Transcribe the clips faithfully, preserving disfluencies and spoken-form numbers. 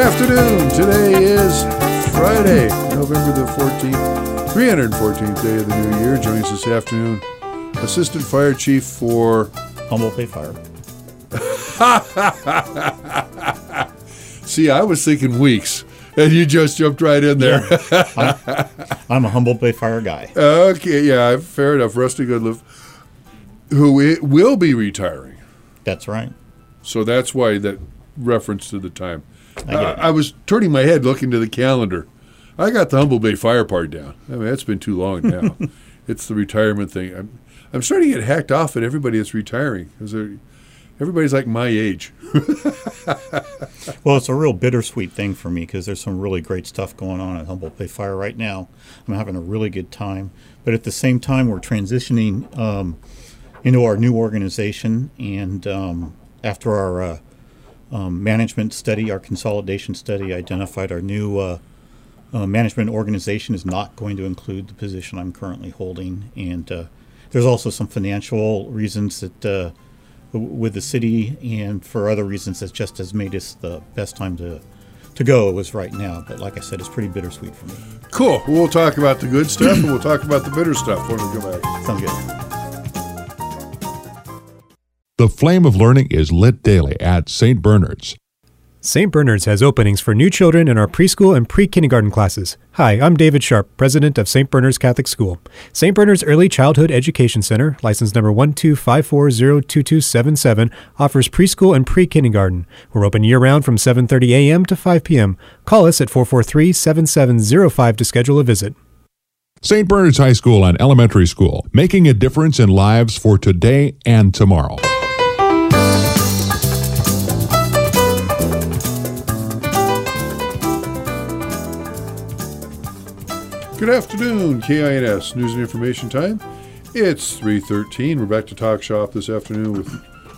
afternoon. Today is Friday, November the fourteenth, three hundred fourteenth day of the new year. Joins us this afternoon, Assistant Fire Chief for Humboldt Bay Fire. See, I was thinking weeks, and you just jumped right in there. Yeah. I'm, I'm a Humboldt Bay Fire guy. Okay, yeah, fair enough. Rusty Goodliff, who it will be retiring. That's right. So that's why that reference to the time. I, uh, I was turning my head looking to the calendar. I got the Humboldt Bay Fire part down. I mean, that's been too long now. It's the retirement thing. I'm, I'm starting to get hacked off at everybody that's retiring because everybody's like my age. Well, it's a real bittersweet thing for me because there's some really great stuff going on at Humboldt Bay Fire right now. I'm having a really good time. But at the same time, we're transitioning um, into our new organization. And um, after our uh, um, management study, our consolidation study, identified our new uh, uh, management organization is not going to include the position I'm currently holding. And uh, there's also some financial reasons that uh, with the city and for other reasons that just has made this the best time to to go was right now. But like I said, it's pretty bittersweet for me. Cool. We'll talk about the good stuff and we'll talk about the bitter stuff when we go back. Sounds good. The flame of learning is lit daily at Saint Bernard's. Saint Bernard's has openings for new children in our preschool and pre-kindergarten classes. Hi, I'm David Sharp, president of Saint Bernard's Catholic School. Saint Bernard's Early Childhood Education Center, license number one two five four zero two two seven seven, offers preschool and pre-kindergarten. We're open year-round from seven thirty a.m. to five p.m. Call us at four four three, seven seven zero five to schedule a visit. Saint Bernard's High School and Elementary School, making a difference in lives for today and tomorrow. Good afternoon, K I N S News and Information Time. It's three thirteen. We're back to Talk Shop this afternoon with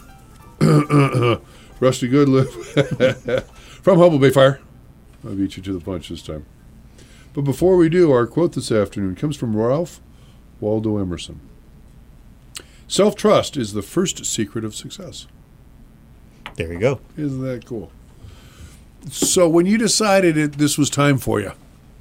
Rusty Goodliff from Humboldt Bay Fire. I beat you to the punch this time. But before we do, our quote this afternoon comes from Ralph Waldo Emerson. Self-trust is the first secret of success. There you go. Isn't that cool? So when you decided it, this was time for you,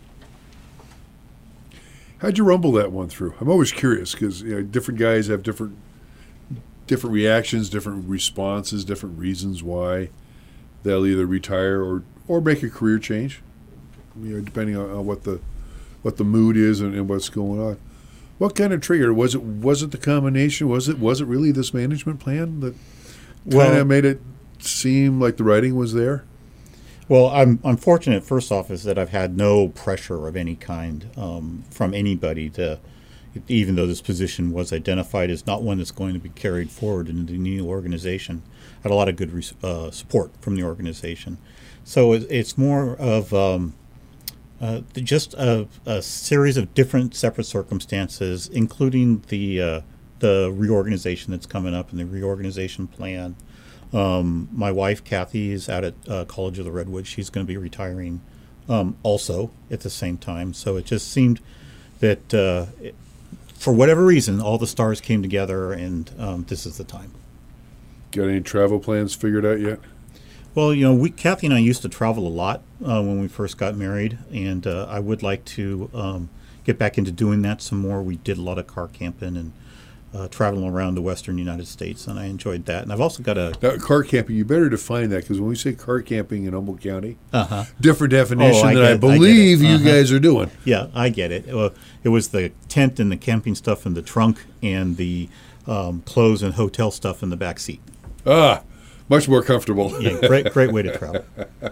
how'd you rumble that one through? I'm always curious because you know, different guys have different different reactions, different responses, different reasons why they'll either retire or, or make a career change. You know, depending on, on what the what the mood is and, and what's going on. What kind of trigger was it? Was it the combination? Was it was it really this management plan that kind of Well, made it seem like the writing was there? Well, I'm unfortunate, first off, is that I've had no pressure of any kind um, from anybody to, even though this position was identified as not one that's going to be carried forward into the new organization. I had a lot of good res- uh, support from the organization. So it, it's more of um, uh, just a, a series of different separate circumstances, including the, uh, the reorganization that's coming up and the reorganization plan. Um, my wife, Kathy, is out at uh, College of the Redwoods. She's going to be retiring um, also at the same time. So it just seemed that uh, it, for whatever reason, all the stars came together, and um, this is the time. Got any travel plans figured out yet? Well, you know, we, Kathy and I used to travel a lot uh, when we first got married, and uh, I would like to um, get back into doing that some more. We did a lot of car camping and Uh, traveling around the western United States, and I enjoyed that. And I've also got a Now, car camping, you better define that because when we say car camping in Humboldt County, uh-huh. different definition Oh, I that get I it, believe I get it. you Uh-huh. guys are doing. Yeah, I get it. Uh, it was the tent and the camping stuff in the trunk and the um, clothes and hotel stuff in the back seat. Ah, much more comfortable. Yeah, great, great way to travel.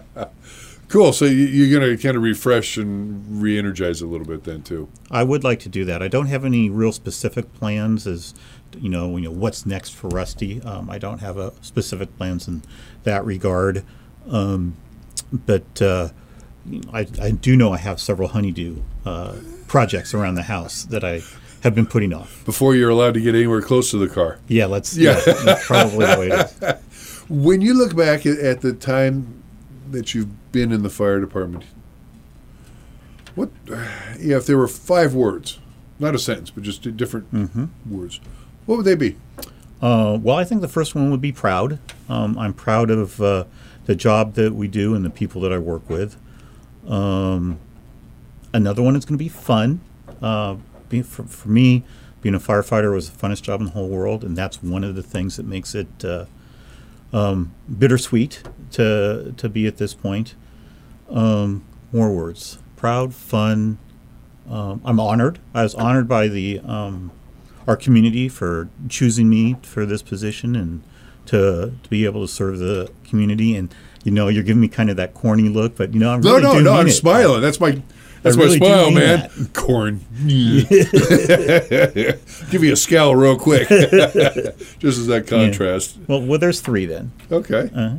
Cool. So you, you're going to kind of refresh and re-energize a little bit then too. I would like to do that. I don't have any real specific plans as, you know, you know what's next for Rusty. Um, I don't have a specific plans in that regard. Um, but uh, I, I do know I have several honeydew uh, projects around the house that I have been putting off. Before you're allowed to get anywhere close to the car. Yeah, let's. Yeah. Yeah, that's probably the way it is. When you look back at, at the time that you've been in the fire department, what, yeah, if there were five words, not a sentence, but just different Mm-hmm. words, what would they be? Uh, well, I think the first one would be proud. Um, I'm proud of uh, the job that we do and the people that I work with. Um, another one is going to be fun. Uh, being, for, for me, being a firefighter was the funnest job in the whole world, and that's one of the things that makes it uh, um, bittersweet to to be at this point. Um, more words: proud, fun. Um, I'm honored. I was honored by the um, our community for choosing me for this position and to to be able to serve the community. And you know, you're giving me kind of that corny look, but you know, I'm No, really no, do no. mean I'm it. smiling. That's my that's really do my smile, mean man. that. Corn. Give you a scowl real quick, just as that contrast. Well, well, there's three then. Okay. Uh-huh.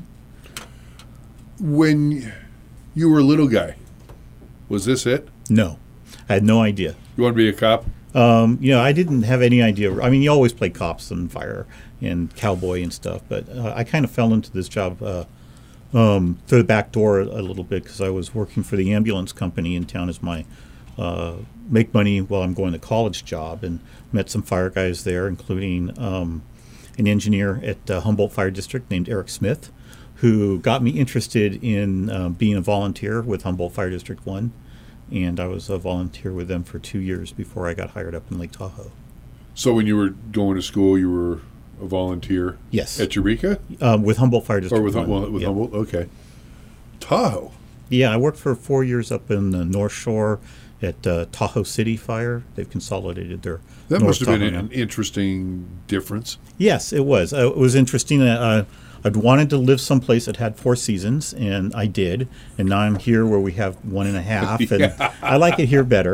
When you were a little guy, was this it? No, I had no idea. You want to be a cop? Um, you know, I didn't have any idea. I mean, you always play cops and fire and cowboy and stuff, but uh, I kind of fell into this job uh, um, through the back door a, a little bit because I was working for the ambulance company in town as my uh, make money while I'm going to college job, and met some fire guys there, including um, an engineer at uh, Humboldt Fire District named Eric Smith, who got me interested in uh, being a volunteer with Humboldt Fire District one. And I was a volunteer with them for two years before I got hired up in Lake Tahoe. So when you were going to school, you were a volunteer? Yes. At Eureka? Um, with Humboldt Fire District Or with, one. well, with yeah. Humboldt? Okay. Tahoe? Yeah, I worked for four years up in the North Shore at uh, Tahoe City Fire. They've consolidated their That North must have been Tahoe an, now. an interesting difference. Yes, it was. Uh, it was interesting. Uh, I'd wanted to live someplace that had four seasons, and I did. And now I'm here where we have one and a half, and Yeah. I like it here better.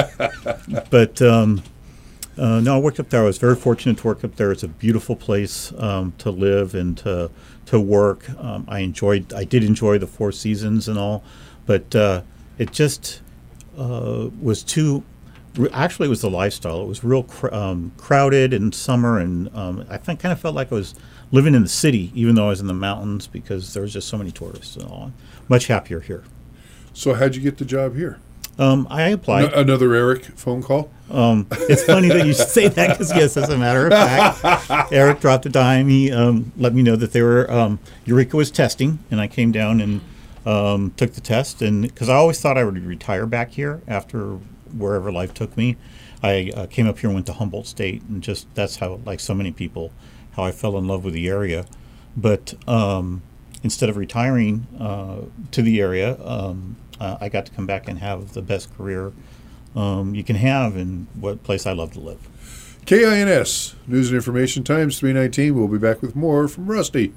But um, uh, no, I worked up there. I was very fortunate to work up there. It's a beautiful place um, to live and to to work. Um, I enjoyed. I did enjoy the four seasons and all, but uh, it just uh, was too. Actually, it was the lifestyle. It was real cr- um, crowded in summer, and um, I think kind of felt like I was living in the city, even though I was in the mountains, because there was just so many tourists and all. Much happier here. So how'd you get the job here? Um, I applied. N- another Eric phone call? Um, it's funny that you say that because, yes, as a matter of fact, Eric dropped a dime. He um, let me know that they were um, Eureka was testing, and I came down and um, took the test. And because I always thought I would retire back here after wherever life took me, I uh, came up here and went to Humboldt State, and just that's how, like so many people, how I fell in love with the area. But um, instead of retiring uh, to the area, um, uh, I got to come back and have the best career um, you can have in what place I love to live. K I N S, News and Information Times, three nineteen. We'll be back with more from Rusty.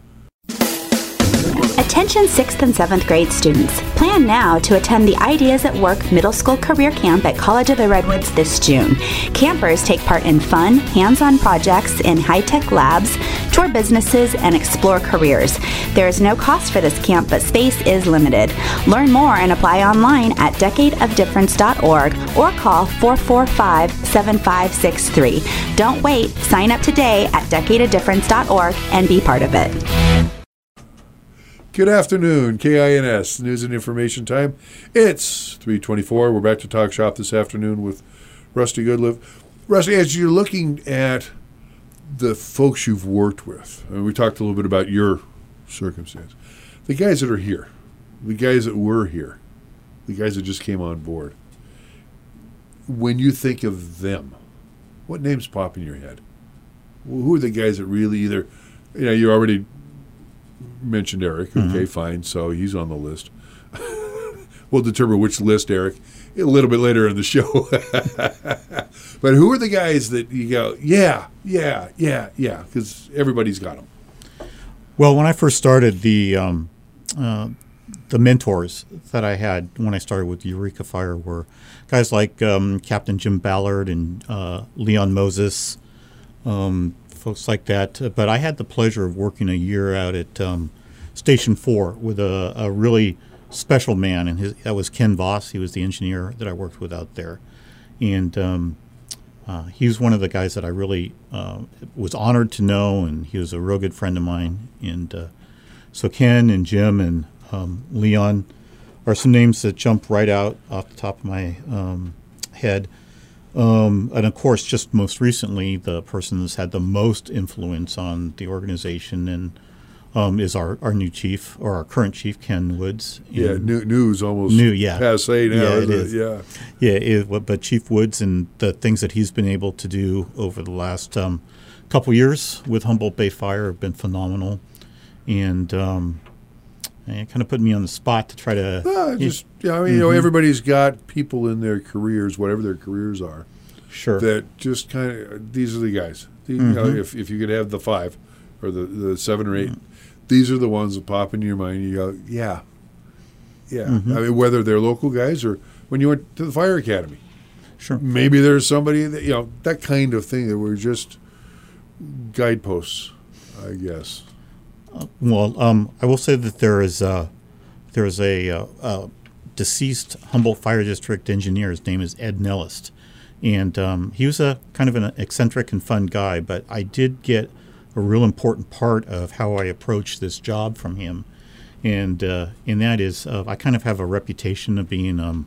Attention sixth and seventh grade students. Plan now to attend the Ideas at Work Middle School Career Camp at College of the Redwoods this June. Campers take part in fun, hands-on projects in high-tech labs, tour businesses, and explore careers. There is no cost for this camp, but space is limited. Learn more and apply online at decade of difference dot org or call four four five, seven five six three. Don't wait. Sign up today at decade of difference dot org and be part of it. Good afternoon, K I N S, News and Information Time. It's three twenty-four. We're back to Talk Shop this afternoon with Rusty Goodlive. Rusty, as you're looking at the folks you've worked with, and we talked a little bit about your circumstance, the guys that are here, the guys that were here, the guys that just came on board, when you think of them, what names pop in your head? Who are the guys that really either, you know, you already mentioned Eric. Okay, mm-hmm. Fine. So he's on the list. We'll determine which list, Eric, a little bit later in the show. But who are the guys that you go, yeah, yeah, yeah, yeah, because everybody's got them. Well, when I first started, the um, uh, the mentors that I had when I started with Eureka Fire were guys like um, Captain Jim Ballard and uh, Leon Moses, um, folks like that. But I had the pleasure of working a year out at um, Station four with a, a really special man, and his, that was Ken Voss. He was the engineer that I worked with out there. And um, uh, he was one of the guys that I really uh, was honored to know, and he was a real good friend of mine. And uh, so Ken and Jim and um, Leon are some names that jump right out off the top of my um, head. Um, and of course, just most recently, the person that's had the most influence on the organization and um, is our, our new chief, or our current chief, Ken Woods. Yeah, And new, news almost New, yeah. passe now, Yeah, it isn't it? is. Yeah. Yeah, it, but Chief Woods and the things that he's been able to do over the last um, couple years with Humboldt Bay Fire have been phenomenal. And um, it kind of put me on the spot to try to... Uh, just, yeah, I mean, you know, everybody's got people in their careers, whatever their careers are, Sure. that just kind of, these are the guys. The, you know, if, if you could have the five or the, the seven or eight, these are the ones that pop into your mind. You go, yeah, yeah. I mean, whether they're local guys or when you went to the fire academy, Sure. maybe there's somebody that, you know, that kind of thing that were just guideposts, I guess. Well, um, I will say that there is uh, there is a, uh, uh, deceased Humboldt Fire District engineer. His name is Ed Nellist, and um, he was a kind of an eccentric and fun guy. But I did get a real important part of how I approach this job from him, and uh, and that is uh, I kind of have a reputation of being um,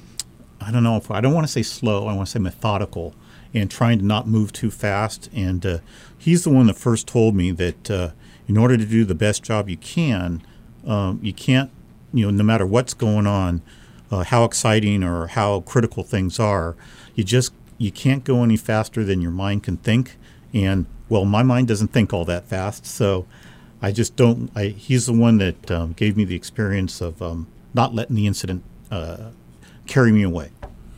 I don't know if I don't want to say slow. I want to say methodical and trying to not move too fast. And uh, he's the one that first told me that. Uh, In order to do the best job you can, um, you can't, you know, no matter what's going on, uh, how exciting or how critical things are, you just you can't go any faster than your mind can think. And well, my mind doesn't think all that fast, so I just don't. I, he's the one that um, gave me the experience of um, not letting the incident uh, carry me away.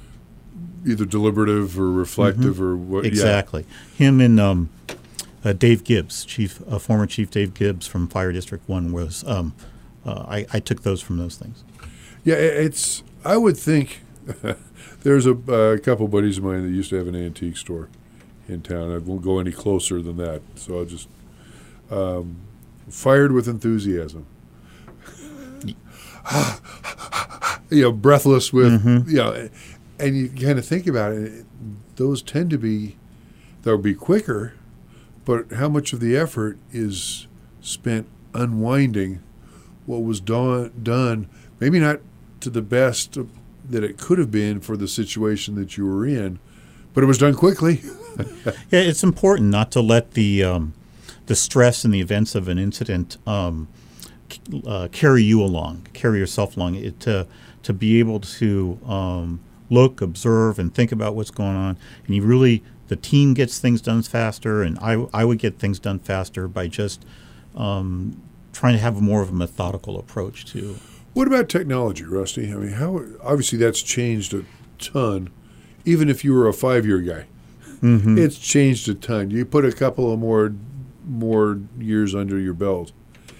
Either deliberative or reflective or what. Exactly. Him and. Um, Uh, Dave Gibbs, chief, uh, former Chief Dave Gibbs from Fire District One, was um, uh, I, I took those from those things. Yeah, yeah it's. I would think there's a, a couple buddies of mine that used to have an antique store in town. I won't go any closer than that, so I'll just um, fired with enthusiasm. you know, breathless with mm-hmm. you know, and you kind of think about it. Those tend to be they'll be quicker. But how much of the effort is spent unwinding what was done, done, maybe not to the best of, that it could have been for the situation that you were in, but it was done quickly. Yeah, it's important not to let the um, the stress and the events of an incident um, c- uh, carry you along, carry yourself along. It, to to be able to um, look, observe, and think about what's going on, and you really. The team gets things done faster, and I, I would get things done faster by just um, trying to have more of a methodical approach to. What about technology, Rusty? I mean, how obviously that's changed a ton. Even if you were a five-year guy, mm-hmm. it's changed a ton. You put a couple of more more years under your belt.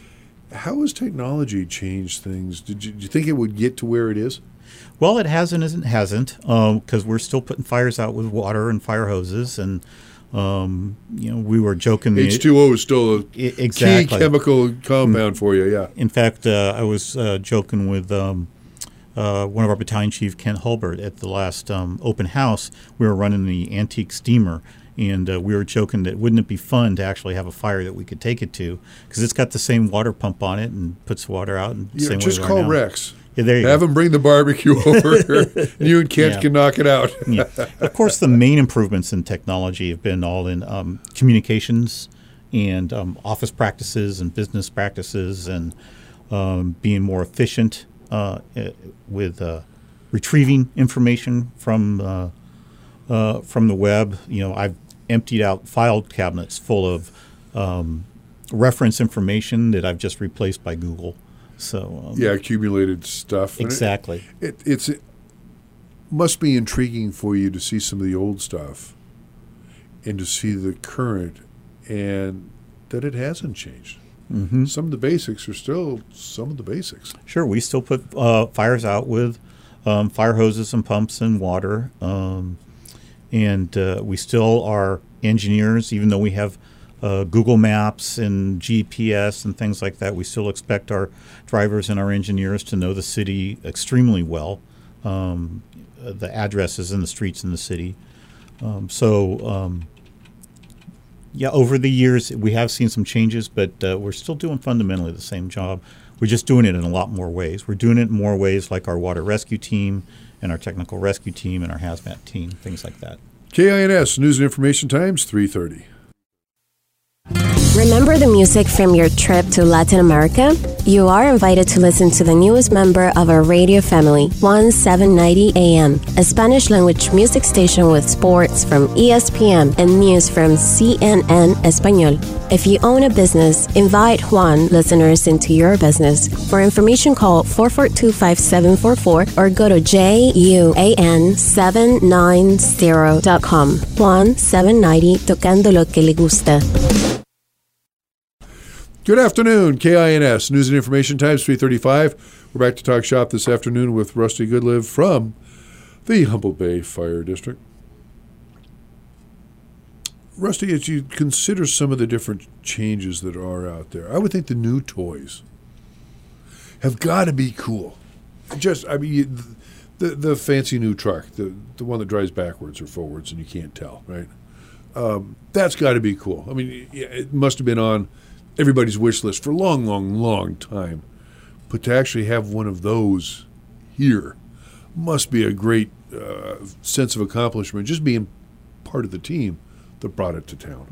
How has technology changed things? Did you, did you think it would get to where it is? Well, it hasn't, it hasn't, because um, we're still putting fires out with water and fire hoses, and um, you know, we were joking. H two O is still a it, exactly. key chemical compound mm. for you. Yeah. In fact, uh, I was uh, joking with um, uh, one of our battalion chief, Kent Hulbert, at the last um, open house. We were running the antique steamer, and uh, we were joking that wouldn't it be fun to actually have a fire that we could take it to, because it's got the same water pump on it and puts water out. And yeah, same just way call now. Rex. Yeah, there you Have go. them bring the barbecue over. And you and Kent Yeah. can knock it out. Yeah. Of course, the main improvements in technology have been all in um, communications and um, office practices and business practices, and um, being more efficient uh, with uh, retrieving information from uh, uh, from the web. You know, I've emptied out file cabinets full of um, reference information that I've just replaced by Google. So um, yeah, accumulated stuff. Exactly. It, it it's it must be intriguing for you to see some of the old stuff and to see the current, and that it hasn't changed. Mm-hmm. Some of the basics are still some of the basics. Sure, we still put uh, fires out with um, fire hoses and pumps and water, um, and uh, we still are engineers, even though we have Uh, Google Maps and G P S and things like that. We still expect our drivers and our engineers to know the city extremely well, um, the addresses and the streets in the city. Um, so, um, yeah, over the years we have seen some changes, but uh, we're still doing fundamentally the same job. We're just doing it in a lot more ways. We're doing it in more ways, like our water rescue team and our technical rescue team and our hazmat team, things like that. K I N S News and Information Times, three thirty. Remember the music from your trip to Latin America? You are invited to listen to the newest member of our radio family, one seven ninety A M, a Spanish-language music station with sports from E S P N and news from C N N Español. If you own a business, invite Juan listeners into your business. For information, call four four two, five seven four four or go to J U A N seven ninety dot com. Juan seven ninety, tocando lo que le gusta. Good afternoon, K I N S, News and Information Times, three thirty-five. We're back to talk shop this afternoon with Rusty Goodlive from the Humboldt Bay Fire District. Rusty, as you consider some of the different changes that are out there, I would think the new toys have got to be cool. Just, I mean, you, the the fancy new truck, the the one that drives backwards or forwards and you can't tell, right? Um, that's got to be cool. I mean, it must have been on everybody's wish list for a long, long, long time. But to actually have one of those here must be a great uh, sense of accomplishment, just being part of the team that brought it to town.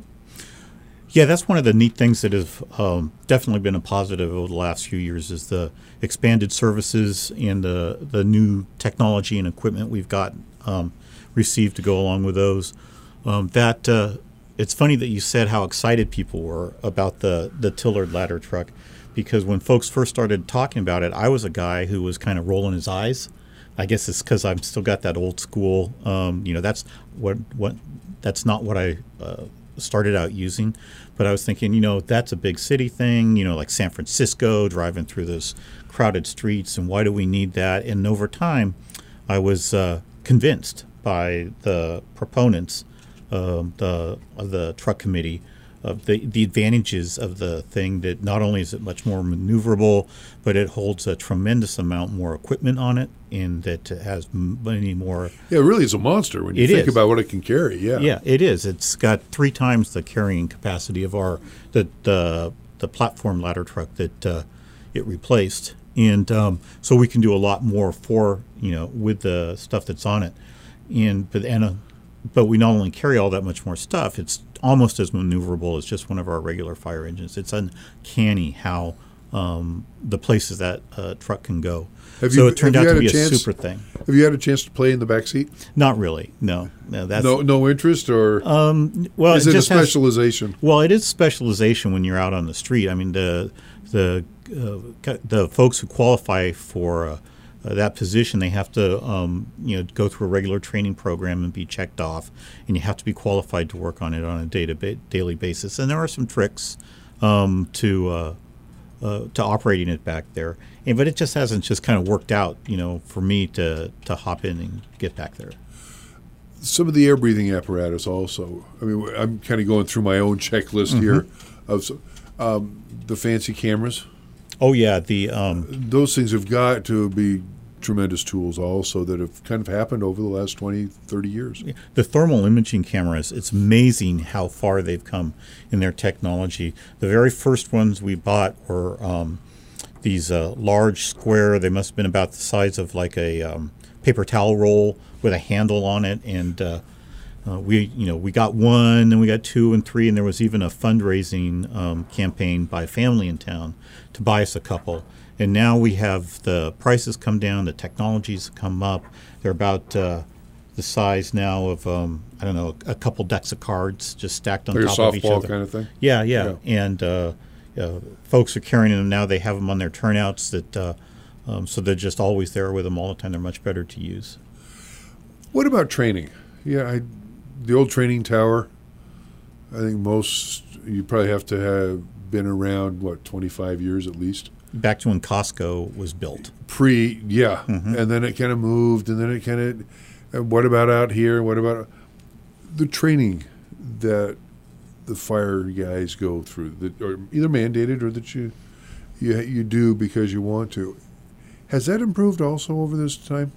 Yeah, that's one of the neat things that have um, definitely been a positive over the last few years is the expanded services and the, the new technology and equipment we've got um, received to go along with those. Um, that uh, It's funny that you said how excited people were about the, the Tillard ladder truck, because when folks first started talking about it, I was a guy who was kind of rolling his eyes. I guess it's because I've still got that old school, um, you know, that's what what that's not what I uh, started out using. But I was thinking, you know, that's a big city thing, you know, like San Francisco, driving through those crowded streets, and why do we need that? And over time, I was uh, convinced by the proponents Um, the of the truck committee of the the advantages of the thing, that not only is it much more maneuverable, but it holds a tremendous amount more equipment on it, and that it has many more. Yeah, it really is a monster when you It think is. about what it can carry. Yeah, Yeah, it is. It's got three times the carrying capacity of our the the, the platform ladder truck that uh, it replaced, and um, so we can do a lot more for you know with the stuff that's on it, and but and. Uh, But we not only carry all that much more stuff, it's almost as maneuverable as just one of our regular fire engines. It's uncanny how um, the places that uh, truck can go. Have so you- it turned have out you to had be a a chance- super thing. Have you had a chance to play in the back seat? Not really, no. No, that's, No, no interest, or um, well, is it it a just has- specialization? well, it is specialization when you're out on the street. I mean, the the uh, ca- the folks who qualify for uh, uh, that position, they have to um, you know go through a regular training program and be checked off, and you have to be qualified to work on it on a day to ba- daily basis. And there are some tricks um, to uh, uh, to operating it back there, and but it just hasn't just kind of worked out, you know, for me to to hop in and get back there. Some of the air breathing apparatus also. I mean, I'm kind of going through my own checklist Mm-hmm. here of some- um, the fancy cameras. Oh yeah, the um, Those things have got to be tremendous tools also that have kind of happened over the last twenty, thirty years. the thermal imaging cameras. It's amazing how far they've come in their technology. The very first ones we bought were um, these uh, large square. They must have been about the size of like a um, paper towel roll with a handle on it, and uh, uh, we, you know, we got one, then we got two and three, and there was even a fundraising um, campaign by a family in town to buy us a couple. And now we have the prices come down, the technologies come up. They're about uh, the size now of um, I don't know, a couple decks of cards just stacked on Like a top of each softball other. kind of thing? Yeah, yeah, and uh, uh, folks are carrying them now. They have them on their turnouts, that uh, um, so they're just always there with them all the time. They're much better to use. What about training? Yeah, I, the old training tower, I think most, you probably have to have been around, what, twenty-five years at least? Back to when Costco was built. Pre, yeah. Mm-hmm. And then it kind of moved, and then it kind of, and what about out here? What about the training that the fire guys go through, that are either mandated or that you, you, you do because you want to? Has that improved also over this time?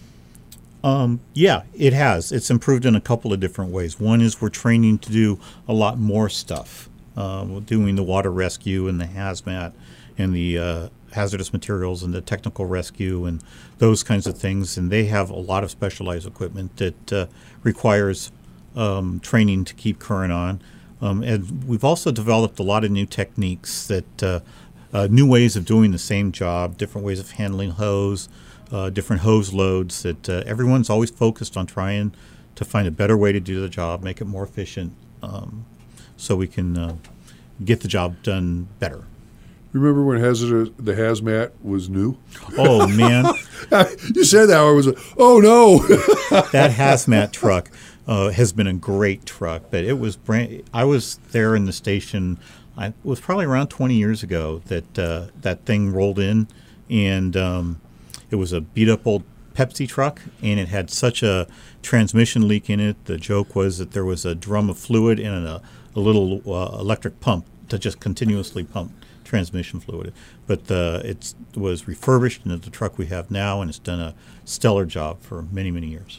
Um, yeah, it has. It's improved in a couple of different ways. One is we're training to do a lot more stuff. Uh, we're doing the water rescue and the hazmat and the uh, hazardous materials and the technical rescue and those kinds of things. And they have a lot of specialized equipment that uh, requires um, training to keep current on. Um, and we've also developed a lot of new techniques that, uh, uh, new ways of doing the same job, different ways of handling hose, uh, different hose loads, that uh, everyone's always focused on trying to find a better way to do the job, make it more efficient, um, so we can uh, get the job done better. Remember when hazardous, the hazmat was new? Oh, man. You said that. I was like, oh, no. That hazmat truck uh, has been a great truck, but it was brand. I was there in the station. I, it was probably around twenty years ago that uh, that thing rolled in, and um, it was a beat up old Pepsi truck, and it had such a transmission leak in it. The joke was that there was a drum of fluid and a, a little uh, electric pump to just continuously pump transmission fluid. But uh, it was refurbished into the truck we have now, and it's done a stellar job for many, many years.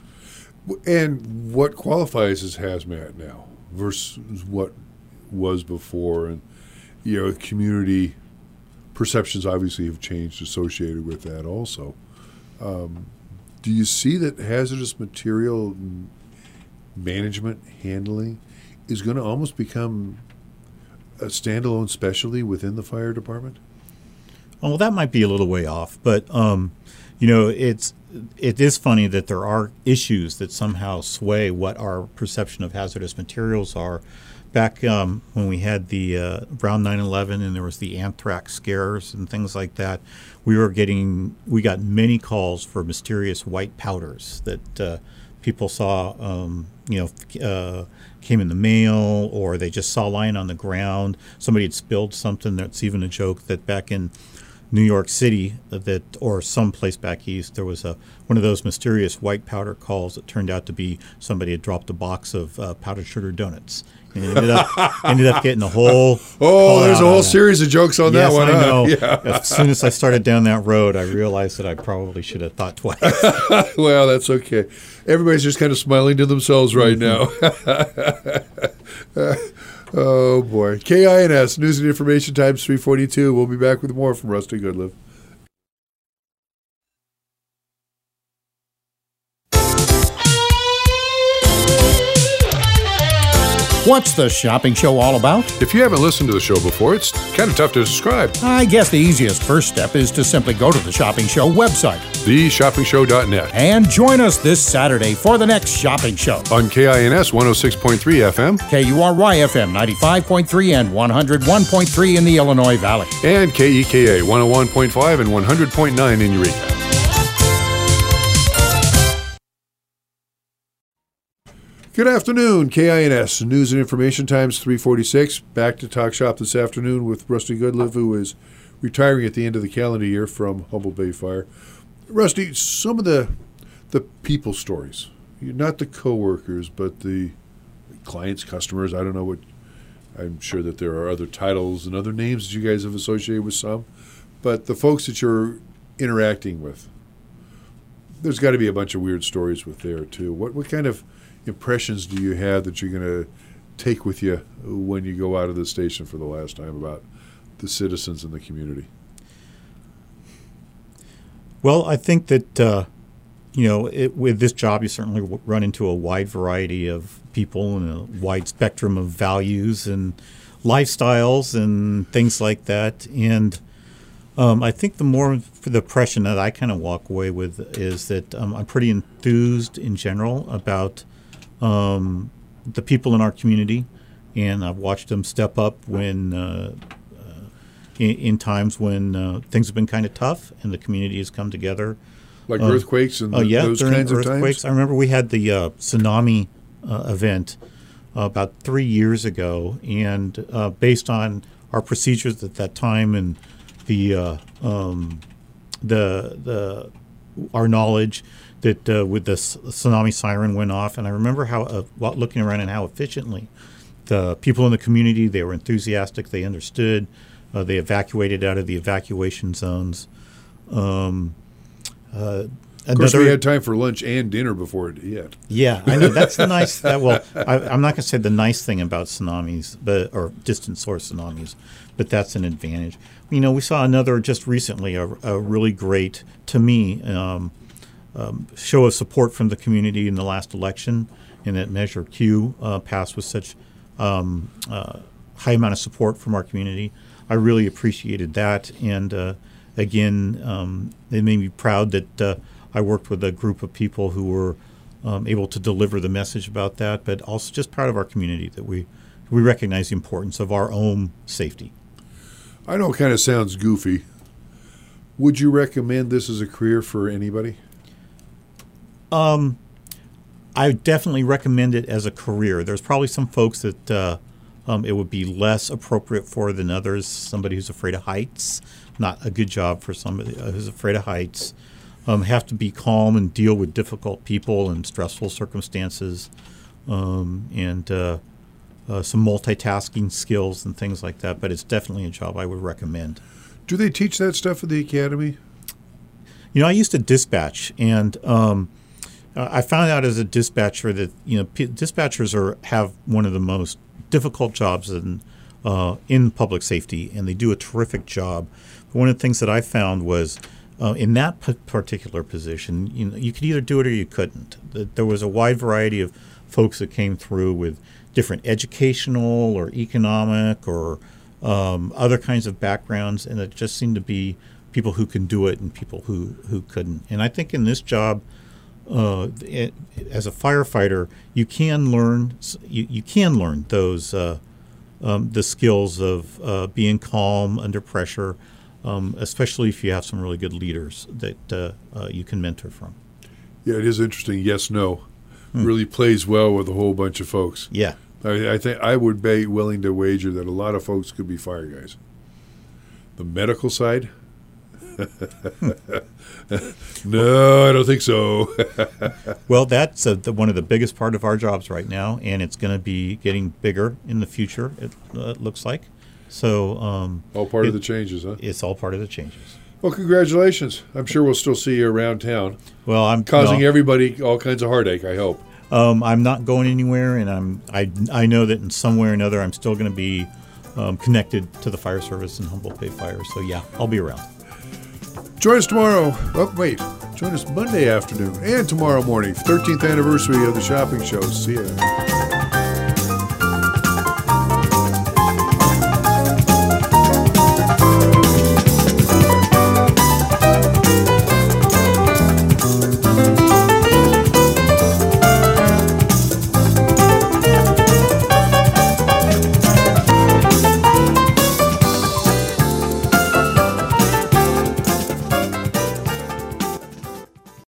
And what qualifies as hazmat now versus what was before? And, you know, community perceptions obviously have changed associated with that also. Um, do you see that hazardous material management, handling, is going to almost become a standalone specialty within the fire department? Well, that might be a little way off, but um, you know, it's it is funny that there are issues that somehow sway what our perception of hazardous materials are. Back um, when we had the uh, around nine eleven and there was the anthrax scares and things like that, we were getting we got many calls for mysterious white powders that uh, people saw, um, you know, uh, came in the mail, or they just saw lying on the ground. Somebody had spilled something. That's even a joke that back in New York City, that or someplace back east, there was a one of those mysterious white powder calls that turned out to be somebody had dropped a box of uh, powdered sugar donuts, and ended up ended up getting a whole. Oh, there's a whole series of jokes on yes, that one. I know. Huh? Yeah. As soon as I started down that road, I realized that I probably should have thought twice. Well, that's okay. Everybody's just kind of smiling to themselves right now. Oh, boy. K I N S, News and Information Times three forty-two. We'll be back with more from Rusty Goodlive. What's the shopping show all about? If you haven't listened to the show before, it's kind of tough to describe. I guess the easiest first step is to simply go to the Shopping Show website. the shopping show dot net. And join us this Saturday for the next shopping show. On K I N S one oh six point three F M. K U R Y F M ninety-five point three and one oh one point three in the Illinois Valley. And K E K A one oh one point five and one hundred point nine in Eureka. Good afternoon, K I N S, News and Information Times three forty-six. Back to Talk Shop this afternoon with Rusty Goodlive, who is retiring at the end of the calendar year from Humboldt Bay Fire. Rusty, some of the the people stories, not the coworkers, but the clients, customers, I don't know what, I'm sure that there are other titles and other names that you guys have associated with some, but the folks that you're interacting with, there's got to be a bunch of weird stories with there too. What what kind of impressions do you have that you're going to take with you when you go out of the station for the last time about the citizens and the community? Well, I think that, uh, you know, it, with this job, you certainly w- run into a wide variety of people and a wide spectrum of values and lifestyles and things like that. And um, I think the more for the impression that I kind of walk away with is that um, I'm pretty enthused in general about um, the people in our community, and I've watched them step up when uh, uh, in, in times when uh, things have been kind of tough and the community has come together. Like uh, earthquakes and uh, the, yeah, those during kinds earthquakes. of times? I remember we had the uh, tsunami uh, event uh, about three years ago, and uh, based on our procedures at that time and the uh, um, the the our knowledge that uh, with the tsunami siren went off, and I remember how uh, looking around and how efficiently the people in the community, they were enthusiastic, they understood, uh, they evacuated out of the evacuation zones. Um, uh, Of course, we had time for lunch and dinner before it hit. Yeah, I know that's the nice. That, well, I, I'm not going to say the nice thing about tsunamis, but or distant source tsunamis, but that's an advantage. You know, we saw another just recently a, a really great, to me, um, um, show of support from the community in the last election, and that Measure Q uh, passed with such um, uh, high amount of support from our community. I really appreciated that, and uh, again, um, it made me proud that uh, I worked with a group of people who were um, able to deliver the message about that, but also just proud of our community that we we recognize the importance of our own safety. I know it kind of sounds goofy. Would you recommend this as a career for anybody? Um, I definitely recommend it as a career. There's probably some folks that uh, um, it would be less appropriate for than others. Somebody who's afraid of heights, not a good job for somebody who's afraid of heights. Um, have to be calm and deal with difficult people and stressful circumstances, um, and uh, uh, some multitasking skills and things like that. But it's definitely a job I would recommend. Do they teach that stuff at the academy? You know, I used to dispatch, and um, I found out as a dispatcher that you know p- dispatchers are have one of the most difficult jobs in uh, in public safety, and they do a terrific job. But one of the things that I found was uh, in that p- particular position, you know, you could either do it or you couldn't. There was a wide variety of folks that came through with different educational or economic or um, other kinds of backgrounds, and it just seemed to be people who can do it and people who, who couldn't. And I think in this job, uh, it, as a firefighter, you can learn you, you can learn those uh, um, the skills of uh, being calm under pressure, um, especially if you have some really good leaders that uh, uh, you can mentor from. Yeah, it is interesting. Yes, no, hmm. really plays well with a whole bunch of folks. Yeah. I, I think I would be willing to wager that a lot of folks could be fire guys. The medical side? No, I don't think so. Well, that's a, the, one of the biggest part of our jobs right now, and it's going to be getting bigger in the future, it uh, looks like. So um, all part it, of the changes, huh? It's all part of the changes. Well, congratulations. I'm sure we'll still see you around town. Well, I'm causing no, everybody all kinds of heartache, I hope. Um, I'm not going anywhere, and I'm I, I know that in some way or another I'm still going to be um, connected to the fire service and Humboldt Bay Fire. So yeah, I'll be around. Join us tomorrow. Oh, wait. Join us Monday afternoon and tomorrow morning, thirteenth anniversary of the shopping show. See ya.